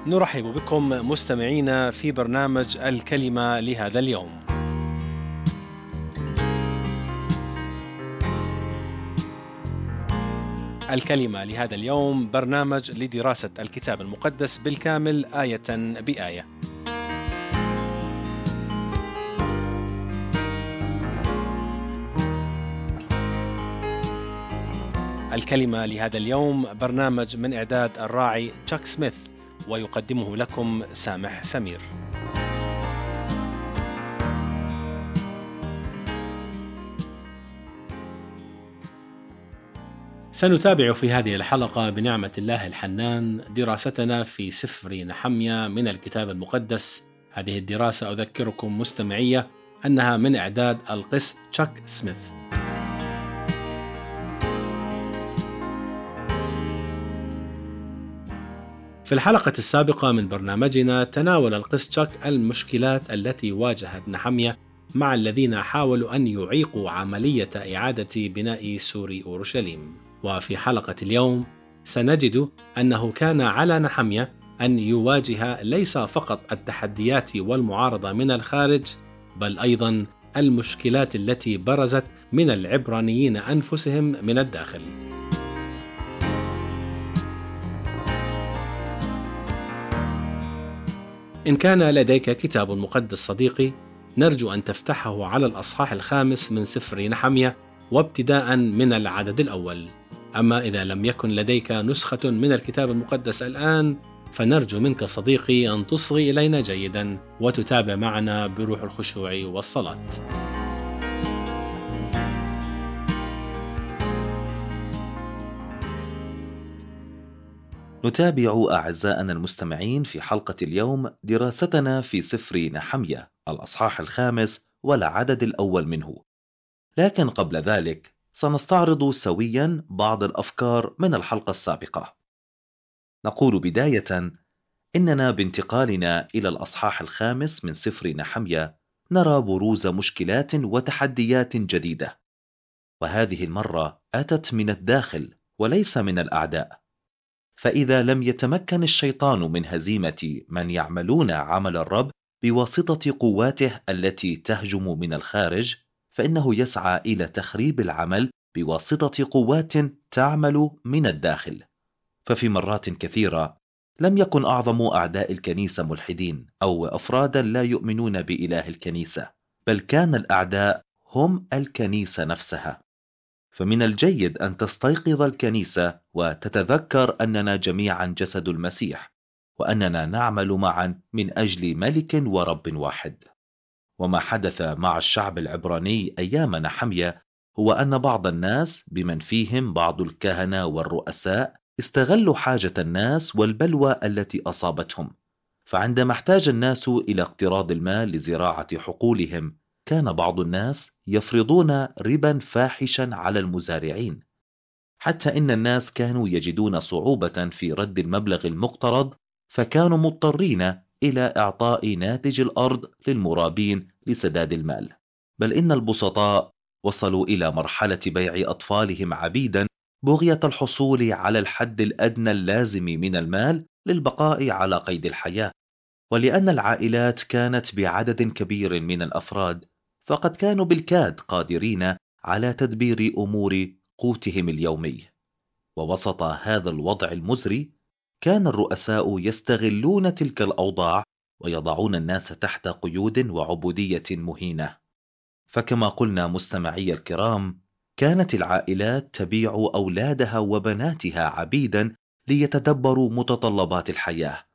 نرحب بكم مستمعينا في برنامج الكلمة لهذا اليوم. الكلمة لهذا اليوم برنامج لدراسة الكتاب المقدس بالكامل آية بآية. الكلمة لهذا اليوم برنامج من إعداد الراعي تشاك سميث، ويقدمه لكم سامح سمير. سنتابع في هذه الحلقة بنعمة الله الحنان دراستنا في سفر نحميا من الكتاب المقدس. هذه الدراسة أذكركم مستمعية أنها من إعداد القس تشاك سميث. في الحلقة السابقة من برنامجنا تناول القس تشاك المشكلات التي واجهت نحميا مع الذين حاولوا أن يعيقوا عملية إعادة بناء سور أورشليم. وفي حلقة اليوم سنجد أنه كان على نحميا أن يواجه ليس فقط التحديات والمعارضة من الخارج، بل أيضا المشكلات التي برزت من العبرانيين أنفسهم من الداخل. إن كان لديك كتاب مقدس صديقي، نرجو أن تفتحه على الأصحاح الخامس من سفر نحميا وابتداء من العدد الأول. أما إذا لم يكن لديك نسخة من الكتاب المقدس الآن، فنرجو منك صديقي أن تصغي إلينا جيدا وتتابع معنا بروح الخشوع والصلاة. نتابع أعزائنا المستمعين في حلقة اليوم دراستنا في سفر نحميا الأصحاح الخامس والعدد الأول منه. لكن قبل ذلك سنستعرض سويا بعض الأفكار من الحلقة السابقة. نقول بداية إننا بانتقالنا إلى الأصحاح الخامس من سفر نحميا نرى بروز مشكلات وتحديات جديدة، وهذه المرة أتت من الداخل وليس من الأعداء. فإذا لم يتمكن الشيطان من هزيمة من يعملون عمل الرب بواسطة قواته التي تهجم من الخارج، فإنه يسعى إلى تخريب العمل بواسطة قوات تعمل من الداخل. ففي مرات كثيرة لم يكن أعظم أعداء الكنيسة ملحدين أو أفرادا لا يؤمنون بإله الكنيسة، بل كان الأعداء هم الكنيسة نفسها. فمن الجيد أن تستيقظ الكنيسة وتتذكر أننا جميعا جسد المسيح، وأننا نعمل معا من أجل ملك ورب واحد. وما حدث مع الشعب العبراني أيام نحميا هو أن بعض الناس بمن فيهم بعض الكهنة والرؤساء استغلوا حاجة الناس والبلوى التي أصابتهم. فعندما احتاج الناس إلى اقتراض المال لزراعة حقولهم، كان بعض الناس يفرضون ربا فاحشا على المزارعين، حتى إن الناس كانوا يجدون صعوبة في رد المبلغ المقترض، فكانوا مضطرين إلى إعطاء ناتج الأرض للمرابين لسداد المال. بل إن البسطاء وصلوا إلى مرحلة بيع أطفالهم عبيدا بغية الحصول على الحد الأدنى اللازم من المال للبقاء على قيد الحياة. ولأن العائلات كانت بعدد كبير من الأفراد، فقد كانوا بالكاد قادرين على تدبير أمور قوتهم اليومي. ووسط هذا الوضع المزري، كان الرؤساء يستغلون تلك الأوضاع ويضعون الناس تحت قيود وعبودية مهينة. فكما قلنا مستمعي الكرام، كانت العائلات تبيع أولادها وبناتها عبيدا ليتدبروا متطلبات الحياة.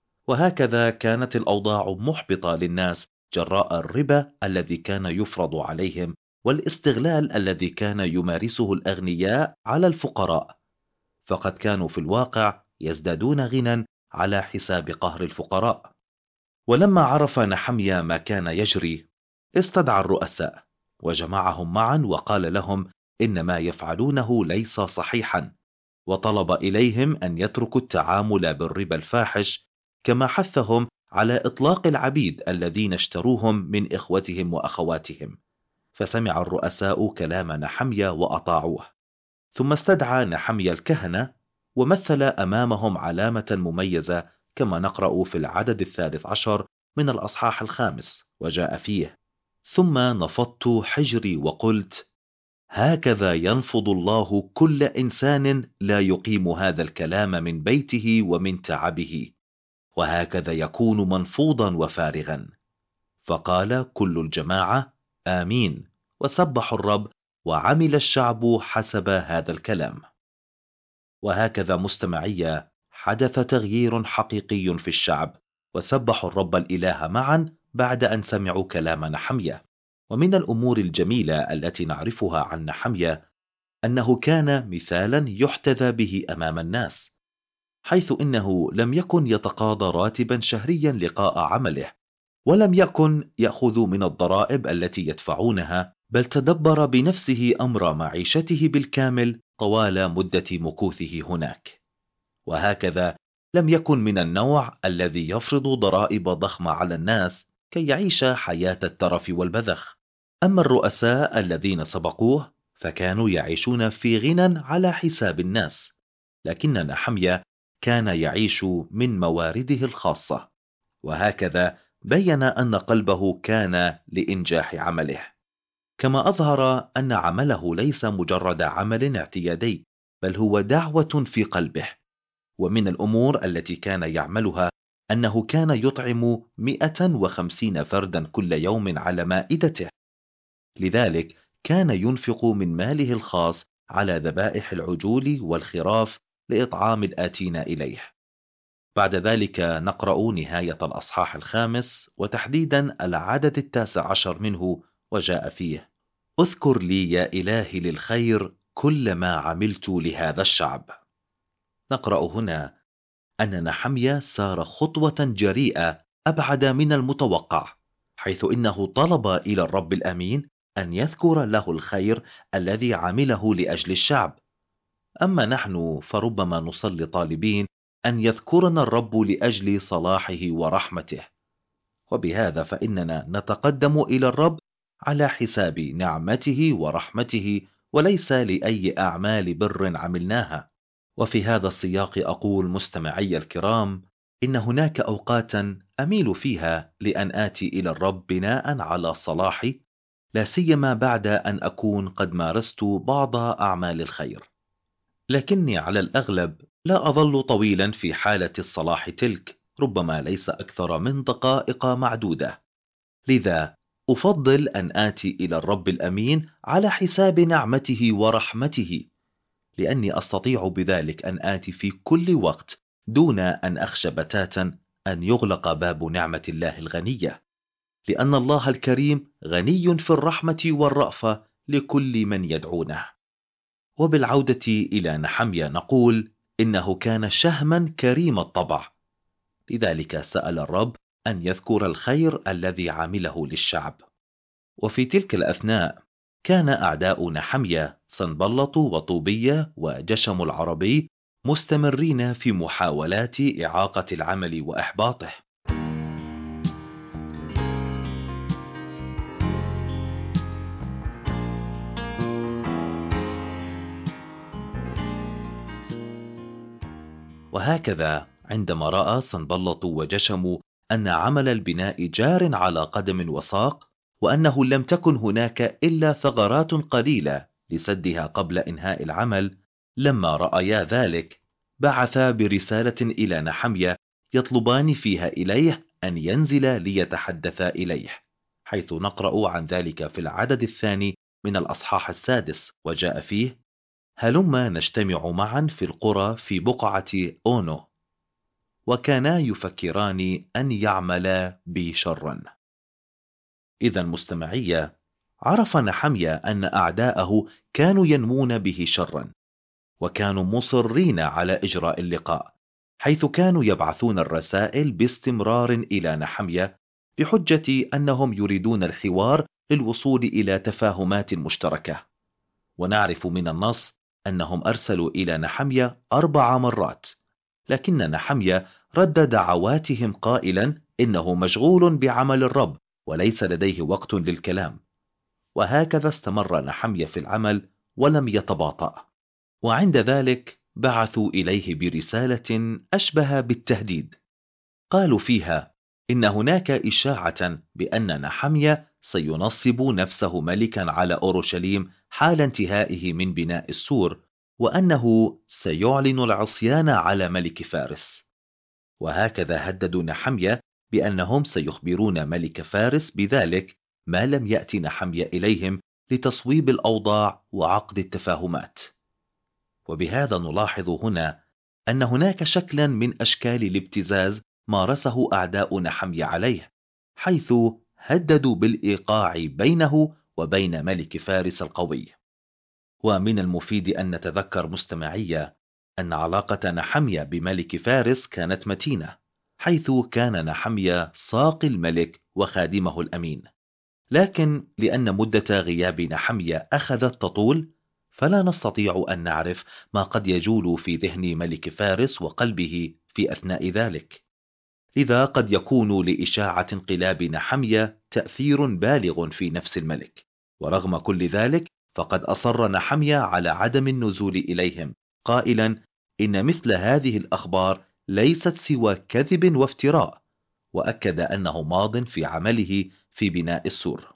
وهكذا كانت الأوضاع محبطة للناس جراء الربا الذي كان يفرض عليهم، والاستغلال الذي كان يمارسه الأغنياء على الفقراء. فقد كانوا في الواقع يزدادون غنى على حساب قهر الفقراء. ولما عرف نحميا ما كان يجري، استدعى الرؤساء وجمعهم معا وقال لهم إن ما يفعلونه ليس صحيحا، وطلب إليهم أن يتركوا التعامل بالربا الفاحش، كما حثهم على إطلاق العبيد الذين اشتروهم من إخوتهم وأخواتهم. فسمع الرؤساء كلام نحميا وأطاعوه. ثم استدعى نحميا الكهنة ومثل أمامهم علامة مميزة كما نقرأ في العدد 13 من الأصحاح 5 وجاء فيه: ثم نفضت حجري وقلت: هكذا ينفض الله كل إنسان لا يقيم هذا الكلام من بيته ومن تعبه، وهكذا يكون منفوضا وفارغا. فقال كل الجماعة: آمين، وسبحوا الرب، وعمل الشعب حسب هذا الكلام. وهكذا مستمعية حدث تغيير حقيقي في الشعب، وسبحوا الرب الإله معا بعد أن سمعوا كلام نحمية. ومن الأمور الجميلة التي نعرفها عن نحمية أنه كان مثالا يحتذى به أمام الناس، حيث إنه لم يكن يتقاضى راتبا شهريا لقاء عمله، ولم يكن يأخذ من الضرائب التي يدفعونها، بل تدبر بنفسه أمر معيشته بالكامل طوال مدة مكوثه هناك. وهكذا لم يكن من النوع الذي يفرض ضرائب ضخمة على الناس كي يعيش حياة الترف والبذخ. أما الرؤساء الذين سبقوه فكانوا يعيشون في غنى على حساب الناس، لكن نحمية كان يعيش من موارده الخاصة. وهكذا بين أن قلبه كان لإنجاح عمله، كما أظهر أن عمله ليس مجرد عمل اعتيادي، بل هو دعوة في قلبه. ومن الأمور التي كان يعملها أنه كان يطعم 150 فردا كل يوم على مائدته، لذلك كان ينفق من ماله الخاص على ذبائح العجول والخراف لإطعام الآتين إليه. بعد ذلك نقرأ نهاية الأصحاح 5 وتحديدا العدد 19 منه، وجاء فيه: اذكر لي يا إلهي للخير كل ما عملت لهذا الشعب. نقرأ هنا أن نحمية سار خطوة جريئة أبعد من المتوقع، حيث إنه طلب إلى الرب الأمين أن يذكر له الخير الذي عمله لأجل الشعب. أما نحن فربما نصلي طالبين أن يذكرنا الرب لأجل صلاحه ورحمته، وبهذا فإننا نتقدم إلى الرب على حساب نعمته ورحمته، وليس لأي أعمال بر عملناها. وفي هذا السياق أقول مستمعي الكرام إن هناك أوقاتا أميل فيها لأن آتي إلى الرب بناء على صلاحي، لا سيما بعد أن أكون قد مارست بعض أعمال الخير، لكني على الأغلب لا أظل طويلا في حالة الصلاح تلك، ربما ليس أكثر من دقائق معدودة. لذا أفضل أن آتي إلى الرب الأمين على حساب نعمته ورحمته، لأني أستطيع بذلك أن آتي في كل وقت دون أن أخشى بتاتا أن يغلق باب نعمة الله الغنية، لأن الله الكريم غني في الرحمة والرأفة لكل من يدعونه. وبالعودة إلى نحمية نقول إنه كان شهما كريم الطبع، لذلك سأل الرب أن يذكر الخير الذي عمله للشعب. وفي تلك الأثناء كان أعداء نحمية صنبلط وطوبية وجشم العربي مستمرين في محاولات إعاقة العمل وإحباطه. وهكذا عندما رأى صنبلط وجشم أن عمل البناء جار على قدم وساق، وأنه لم تكن هناك إلا ثغرات قليلة لسدها قبل إنهاء العمل، لما رأيا ذلك بعثا برسالة إلى نحمية يطلبان فيها إليه أن ينزل ليتحدث إليه، حيث نقرأ عن ذلك في العدد 2 من الأصحاح 6، وجاء فيه: هلما نجتمع معا في القرى في بقعة أونو. وكانا يفكران أن يعملا بي شرا. إذا مستمعية عرف نحمية أن أعداءه كانوا ينمون به شرا، وكانوا مصرين على إجراء اللقاء، حيث كانوا يبعثون الرسائل باستمرار إلى نحمية بحجة أنهم يريدون الحوار للوصول إلى تفاهمات مشتركة. ونعرف من النص أنهم أرسلوا إلى نحمية 4 مرات، لكن نحمية رد دعواتهم قائلا إنه مشغول بعمل الرب وليس لديه وقت للكلام. وهكذا استمر نحمية في العمل ولم يتباطأ. وعند ذلك بعثوا إليه برسالة أشبه بالتهديد، قالوا فيها إن هناك إشاعة بأن نحميا سينصب نفسه ملكا على أورشليم حال انتهائه من بناء السور، وأنه سيعلن العصيان على ملك فارس. وهكذا هددوا نحميا بأنهم سيخبرون ملك فارس بذلك ما لم يأتي نحميا إليهم لتصويب الأوضاع وعقد التفاهمات. وبهذا نلاحظ هنا أن هناك شكلا من أشكال الابتزاز مارسه أعداء نحميا عليه، حيث هددوا بالإيقاع بينه وبين ملك فارس القوي. ومن المفيد أن نتذكر مستمعية أن علاقة نحميا بملك فارس كانت متينة، حيث كان نحميا ساقي الملك وخادمه الأمين. لكن لأن مدة غياب نحميا أخذت تطول، فلا نستطيع أن نعرف ما قد يجول في ذهن ملك فارس وقلبه في أثناء ذلك. لذا قد يكون لإشاعة انقلاب نحميا تأثير بالغ في نفس الملك، ورغم كل ذلك فقد أصر نحميا على عدم النزول إليهم، قائلا إن مثل هذه الأخبار ليست سوى كذب وافتراء، وأكد أنه ماض في عمله في بناء السور.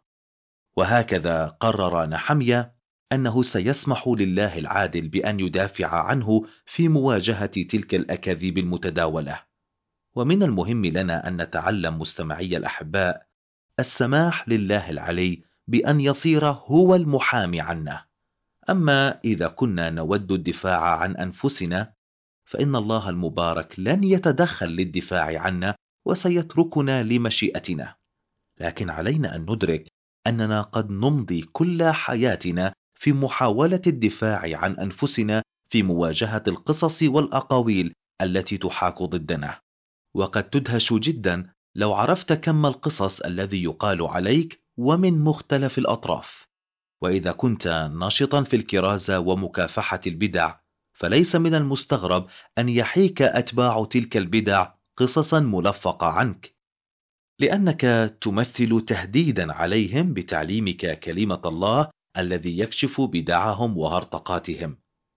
وهكذا قرر نحميا أنه سيسمح لله العادل بأن يدافع عنه في مواجهة تلك الأكاذيب المتداولة. ومن المهم لنا أن نتعلم مستمعي الأحباء السماح لله العلي بأن يصير هو المحامي عنا. أما إذا كنا نود الدفاع عن أنفسنا، فإن الله المبارك لن يتدخل للدفاع عنا وسيتركنا لمشيئتنا. لكن علينا أن ندرك أننا قد نمضي كل حياتنا في محاولة الدفاع عن أنفسنا في مواجهة القصص والأقاويل التي تحاك ضدنا. وقد تدهش جدا لو عرفت كم القصص الذي يقال عليك ومن مختلف الأطراف. وإذا كنت ناشطا في الكرازة ومكافحة البدع، فليس من المستغرب أن يحيك أتباع تلك البدع قصصا ملفقة عنك، لأنك تمثل تهديدا عليهم بتعليمك كلمة الله الذي يكشف بدعهم وهرطقاتهم.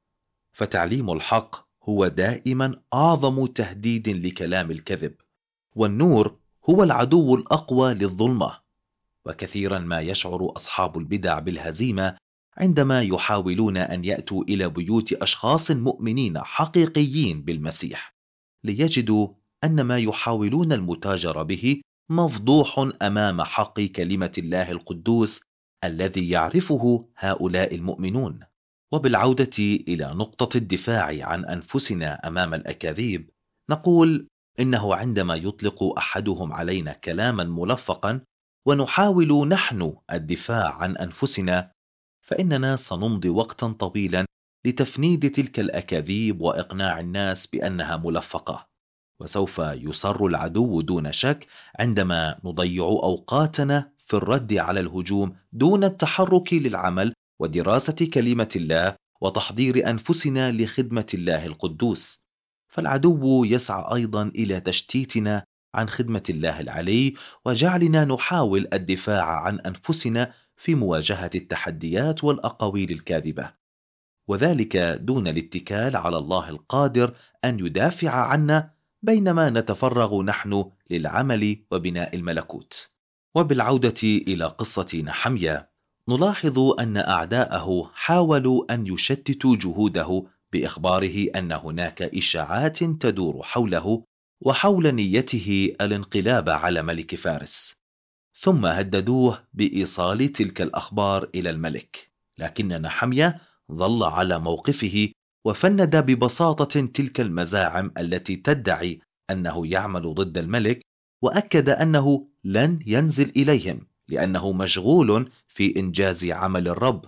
فتعليم الحق هو دائما أعظم تهديد لكلام الكذب، والنور هو العدو الأقوى للظلمة. وكثيرا ما يشعر أصحاب البدع بالهزيمة عندما يحاولون أن يأتوا إلى بيوت أشخاص مؤمنين حقيقيين بالمسيح، ليجدوا أن ما يحاولون المتاجرة به مفضوح أمام حق كلمة الله القدوس الذي يعرفه هؤلاء المؤمنون. وبالعودة إلى نقطة الدفاع عن أنفسنا أمام الأكاذيب، نقول إنه عندما يطلق أحدهم علينا كلاما ملفقا ونحاول نحن الدفاع عن أنفسنا، فإننا سنمضي وقتا طويلا لتفنيد تلك الأكاذيب وإقناع الناس بأنها ملفقة. وسوف يصر العدو دون شك عندما نضيع أوقاتنا في الرد على الهجوم دون التحرك للعمل ودراسة كلمة الله وتحضير أنفسنا لخدمة الله القدوس. فالعدو يسعى أيضا إلى تشتيتنا عن خدمة الله العلي وجعلنا نحاول الدفاع عن أنفسنا في مواجهة التحديات والأقاويل الكاذبة، وذلك دون الاتكال على الله القادر أن يدافع عنا بينما نتفرغ نحن للعمل وبناء الملكوت. وبالعودة إلى قصة نحميا، نلاحظ أن أعداءه حاولوا أن يشتتوا جهوده بإخباره أن هناك إشاعات تدور حوله وحول نيته الانقلاب على ملك فارس، ثم هددوه بإيصال تلك الأخبار إلى الملك. لكن نحميا ظل على موقفه وفند ببساطة تلك المزاعم التي تدعي أنه يعمل ضد الملك، وأكد أنه لن ينزل إليهم لأنه مشغول في إنجاز عمل الرب.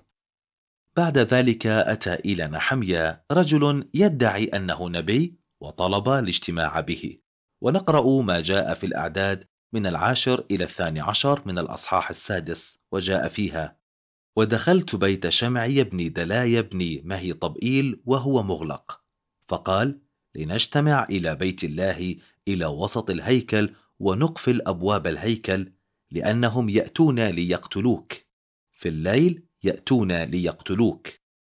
بعد ذلك أتى إلى نحميا رجل يدعي أنه نبي وطلب الاجتماع به. ونقرأ ما جاء في الأعداد من 10 إلى 12 من الأصحاح 6، وجاء فيها: ودخلت بيت شمعي بن دلايا بن مهي طبئيل وهو مغلق، فقال: لنجتمع إلى بيت الله إلى وسط الهيكل ونقفل أبواب الهيكل، لأنهم يأتون ليقتلوك، في الليل يأتون ليقتلوك.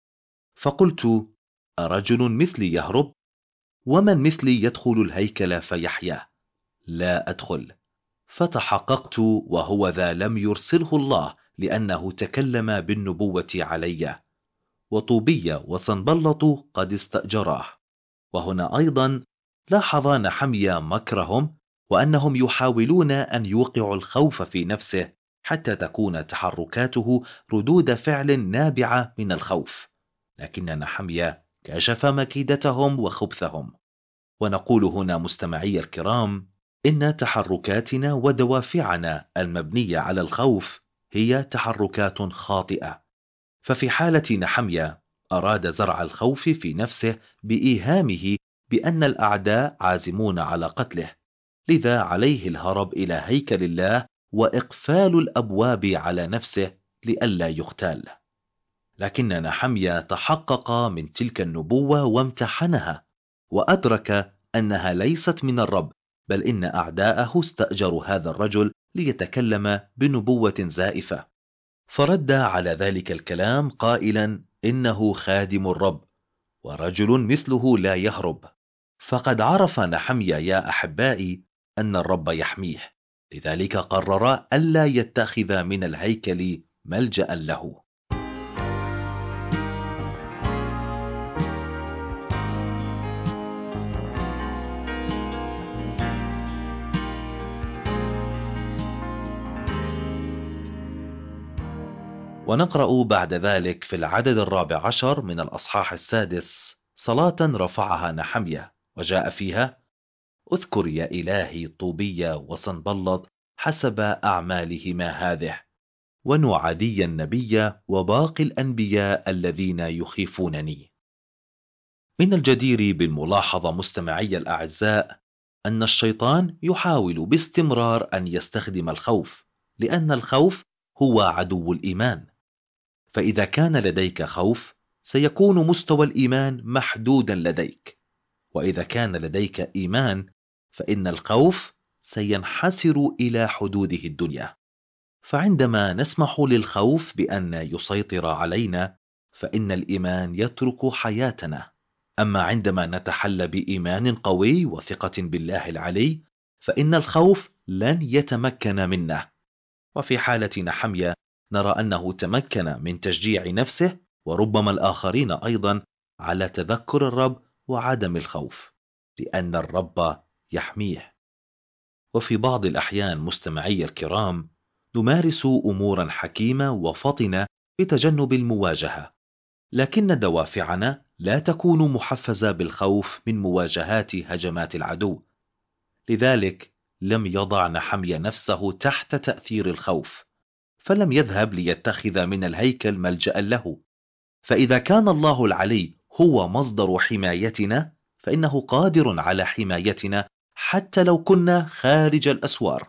فقلت: أرجل مثلي يهرب؟ ومن مثلي يدخل الهيكل فيحيا؟ لا أدخل. فتحققت وهو ذا لم يرسله الله، لأنه تكلم بالنبوة علي، وطوبية وصنبلط قد استأجراه. وهنا أيضا لاحظ نحميا مكرهم، وأنهم يحاولون أن يوقعوا الخوف في نفسه حتى تكون تحركاته ردود فعل نابعة من الخوف. لكن نحميا كشف مكيدتهم وخبثهم. ونقول هنا مستمعي الكرام، إن تحركاتنا ودوافعنا المبنية على الخوف هي تحركات خاطئة. ففي حالة نحميا أراد زرع الخوف في نفسه بإيهامه بأن الأعداء عازمون على قتله، لذا عليه الهرب إلى هيكل الله وإقفال الأبواب على نفسه لئلا يغتال. لكن نحميا تحقق من تلك النبوة وامتحنها، وأدرك أنها ليست من الرب، بل إن أعداءه استأجروا هذا الرجل ليتكلم بنبوة زائفة. فرد على ذلك الكلام قائلا إنه خادم الرب، ورجل مثله لا يهرب. فقد عرف نحميا يا أحبائي أن الرب يحميه، لذلك قرر ألا يتخذ من الهيكل ملجأ له. ونقرأ بعد ذلك في العدد 14 من الأصحاح 6 صلاة رفعها نحميا وجاء فيها: اذكر يا إلهي طوبية وصنبلط حسب أعمالهما هذه، ونعادي النبي وباقي الأنبياء الذين يخيفونني. من الجدير بالملاحظة مستمعي الأعزاء أن الشيطان يحاول باستمرار أن يستخدم الخوف، لأن الخوف هو عدو الإيمان. فإذا كان لديك خوف سيكون مستوى الإيمان محدودا لديك، وإذا كان لديك إيمان فإن الخوف سينحسر إلى حدوده الدنيا. فعندما نسمح للخوف بأن يسيطر علينا فإن الإيمان يترك حياتنا. أما عندما نتحلى بإيمان قوي وثقة بالله العلي فإن الخوف لن يتمكن منا. وفي حالة نحميا نرى أنه تمكن من تشجيع نفسه وربما الآخرين أيضا على تذكر الرب وعدم الخوف، لأن الرب يحميه. وفي بعض الأحيان مستمعي الكرام نمارس أمورا حكيمة وفطنة بتجنب المواجهة، لكن دوافعنا لا تكون محفزة بالخوف من مواجهات هجمات العدو. لذلك لم يضع نحميا نفسه تحت تأثير الخوف، فلم يذهب ليتخذ من الهيكل ملجأ له. فإذا كان الله العلي هو مصدر حمايتنا فإنه قادر على حمايتنا حتى لو كنا خارج الأسوار.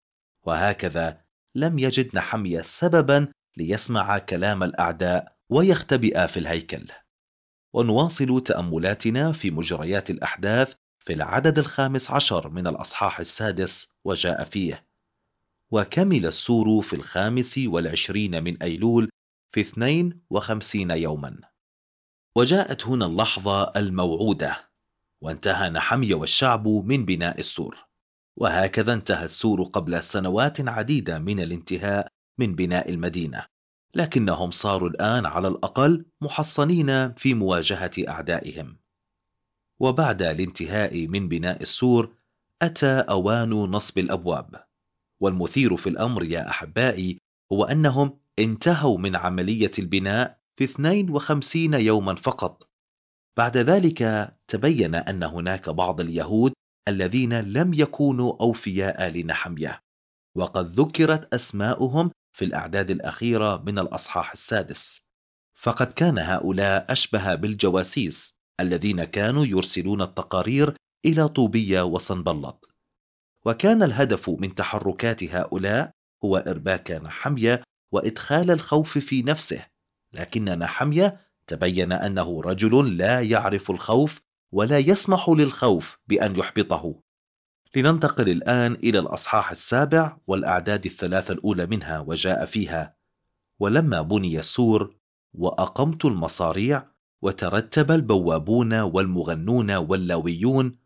وهكذا لم يجد نحميا سببا ليسمع كلام الأعداء ويختبئ في الهيكل. ونواصل تأملاتنا في مجريات الأحداث في العدد 15 من الأصحاح 6 وجاء فيه: وكمل السور في 25 من أيلول في 52 يوما. وجاءت هنا اللحظة الموعودة، وانتهى نحميا والشعب من بناء السور. وهكذا انتهى السور قبل سنوات عديدة من الانتهاء من بناء المدينة، لكنهم صاروا الآن على الأقل محصنين في مواجهة أعدائهم. وبعد الانتهاء من بناء السور أتى أوان نصب الأبواب. والمثير في الأمر يا أحبائي هو أنهم انتهوا من عملية البناء في 52 يوما فقط. بعد ذلك تبين أن هناك بعض اليهود الذين لم يكونوا أوفياء لنحميا، وقد ذكرت أسماؤهم في الأعداد الأخيرة من الأصحاح 6. فقد كان هؤلاء أشبه بالجواسيس الذين كانوا يرسلون التقارير إلى طوبية وصنبلط. وكان الهدف من تحركات هؤلاء هو إرباك نحميا وإدخال الخوف في نفسه. لكن نحميا تبين أنه رجل لا يعرف الخوف ولا يسمح للخوف بأن يحبطه. لننتقل الآن إلى الأصحاح 7 والأعداد الثلاثة الأولى منها وجاء فيها: ولما بني السور وأقمت المصاريع وترتب البوابون والمغنون واللاويون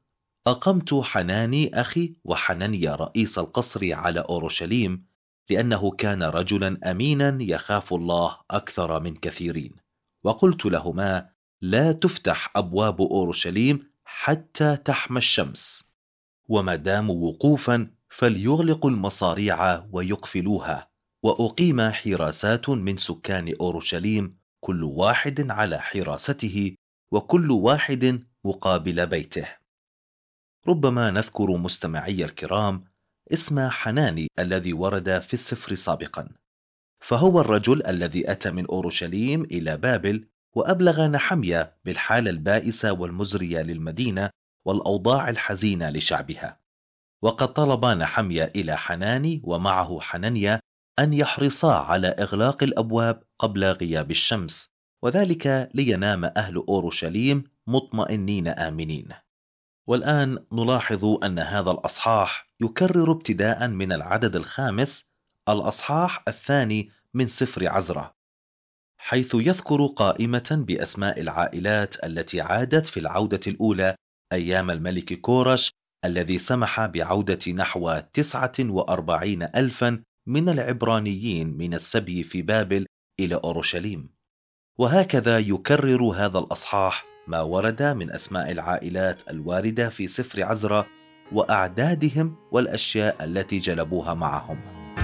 أقمت حناني أخي وحننيا رئيس القصر على أورشليم، لأنه كان رجلا أمينا يخاف الله أكثر من كثيرين. وقلت لهما: لا تفتح أبواب أورشليم حتى تحمى الشمس، وما داموا وقوفا فليغلقوا المصاريع ويقفلوها. وأقيم حراسات من سكان أورشليم، كل واحد على حراسته، وكل واحد مقابل بيته. ربما نذكر مستمعي الكرام اسم حناني الذي ورد في السفر سابقا، فهو الرجل الذي أتى من أورشليم إلى بابل وأبلغ نحميا بالحالة البائسة والمزرية للمدينة والأوضاع الحزينة لشعبها. وقد طلب نحميا إلى حناني ومعه حننيا أن يحرصا على إغلاق الأبواب قبل غياب الشمس، وذلك لينام أهل أورشليم مطمئنين آمنين. والآن نلاحظ أن هذا الأصحاح يكرر ابتداء من العدد 5 الأصحاح 2 من سفر عزرا، حيث يذكر قائمة بأسماء العائلات التي عادت في العودة الأولى أيام الملك كورش، الذي سمح بعودة نحو 49 ألفا من العبرانيين من السبي في بابل إلى أورشليم. وهكذا يكرر هذا الأصحاح ما ورد من أسماء العائلات الواردة في سفر عزرا وأعدادهم والأشياء التي جلبوها معهم.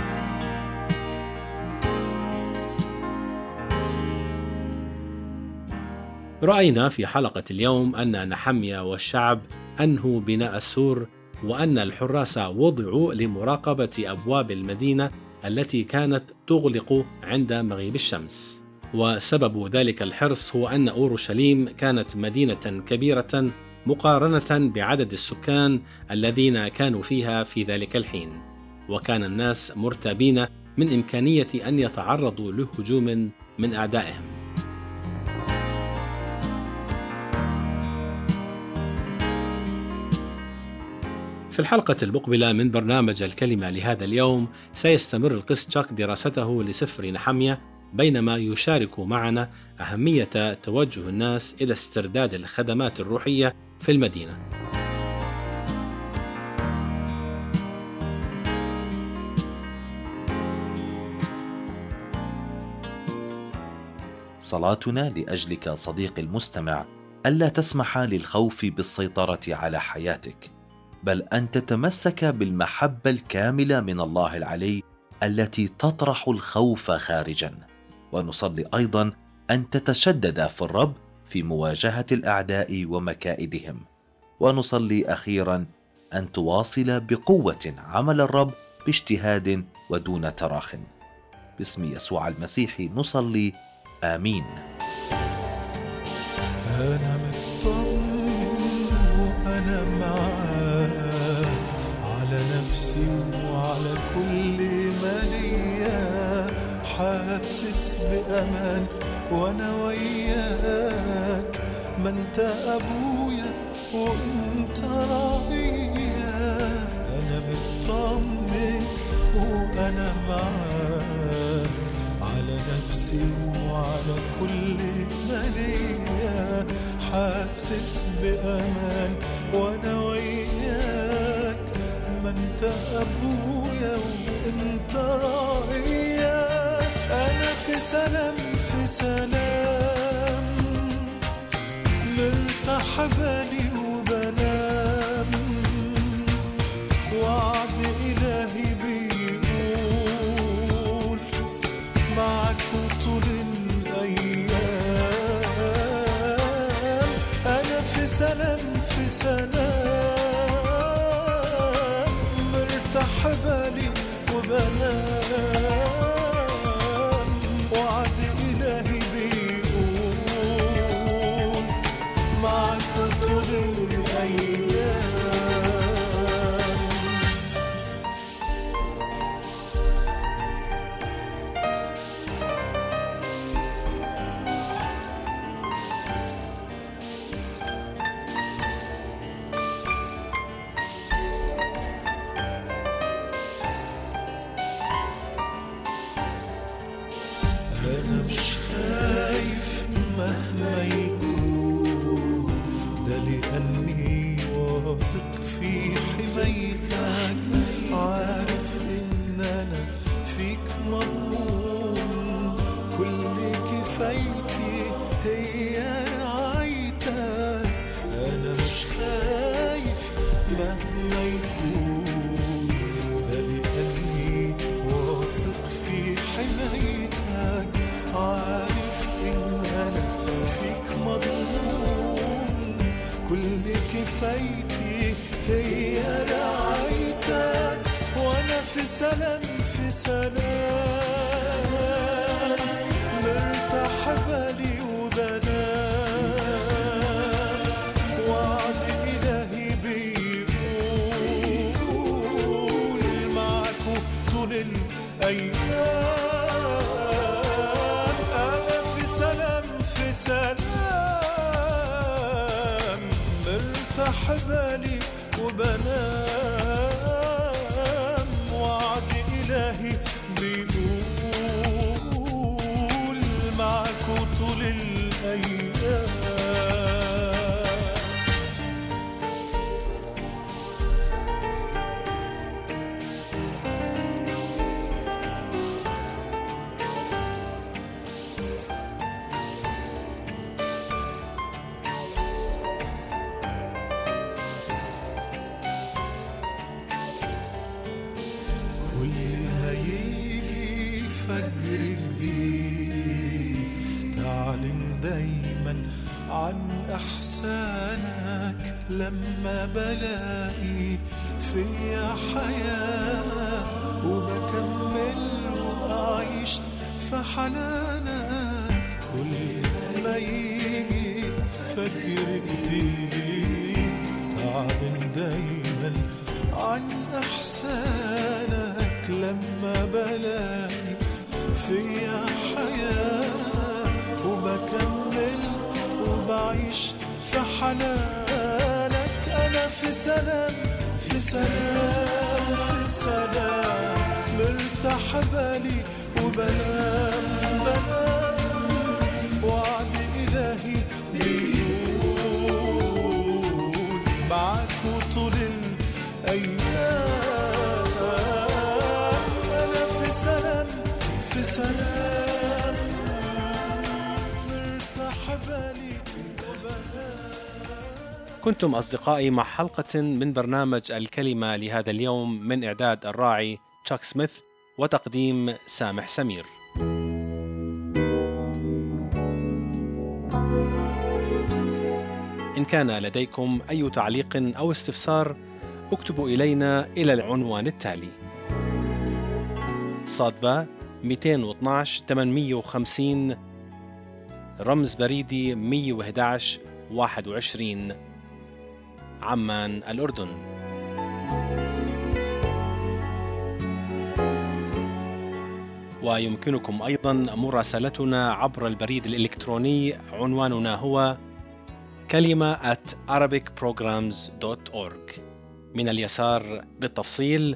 رأينا في حلقة اليوم أن نحميا والشعب أنهوا بناء السور، وأن الحراس وضعوا لمراقبة أبواب المدينة التي كانت تغلق عند مغيب الشمس. وسبب ذلك الحرص هو أن أورشليم كانت مدينة كبيرة مقارنة بعدد السكان الذين كانوا فيها في ذلك الحين، وكان الناس مرتابين من إمكانية أن يتعرضوا لهجوم من أعدائهم. في الحلقة المقبلة من برنامج الكلمة لهذا اليوم سيستمر القس تشاك دراسته لسفر نحميا، بينما يشارك معنا أهمية توجه الناس إلى استرداد الخدمات الروحية في المدينة. صلاتنا لأجلك صديقي المستمع ألا تسمح للخوف بالسيطرة على حياتك، بل أن تتمسك بالمحبة الكاملة من الله العلي التي تطرح الخوف خارجا. ونصلي أيضا أن تتشدد في الرب في مواجهة الأعداء ومكائدهم. ونصلي أخيرا أن تواصل بقوة عمل الرب باجتهاد ودون تراخٍ. باسم يسوع المسيح نصلي، آمين. أنا مطمن وأنا معاك على نفسي وعلى كل ما ليا، حاسس بأمان وأنا وياك، ما أنت أبويا وأنت راعيا. أنا مطمن وأنا معاك على نفسي وعلى كل ما ليا، حاسس بأمان وأنا وياك، ما أنت أبويا وأنت راعيا. أنا في سلام في سلام، مرتاح بالي وبنام، وعد إلهي بيقول معك طول الأيام. أنا في سلام في سلام، مرتاح مرتاح بالي وبنام، وعد إلهي بيقول معك طول الأيام. كل ما يجي فجر جديد تعلن دايما عن احسانك، لما بلاقي فيا حياة وبكمل واعيش في حنانك. كل ما يجي فجر جديد تعلن دايما عن احسانك، لما بلاقي فيا حياة وبكمل وبعيش في حنانك. انا في سلام في سلام في سلام، مرتاح بالي وبنام وعد إلهي بيقول معاك طول الأيام. أنا في سلام في سلام، مرتاح بالي وبنام. كنتم أصدقائي مع حلقة من برنامج الكلمة لهذا اليوم، من إعداد الراعي تشاك سميث وتقديم سامح سمير. إن كان لديكم أي تعليق أو استفسار اكتبوا إلينا إلى العنوان التالي: صادبة 212 850 رمز بريدي 111 21 عمان الأردن. ويمكنكم أيضا مراسلتنا عبر البريد الإلكتروني، عنواننا هو kalima@arabicprograms.org. من اليسار بالتفصيل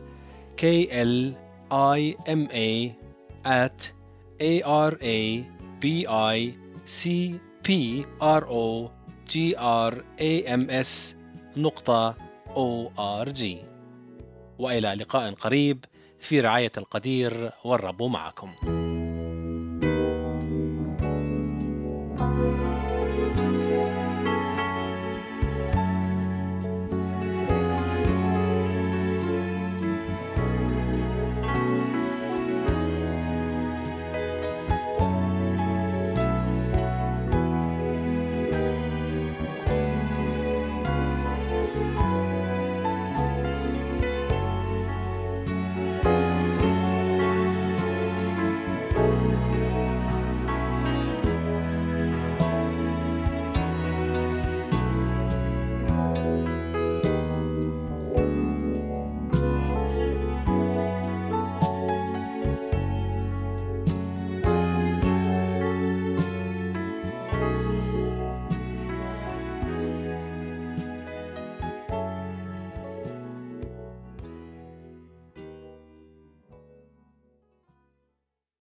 KLIMA@ARABICPROGRAMS.org. وإلى لقاء قريب في رعاية القدير، والرب معكم.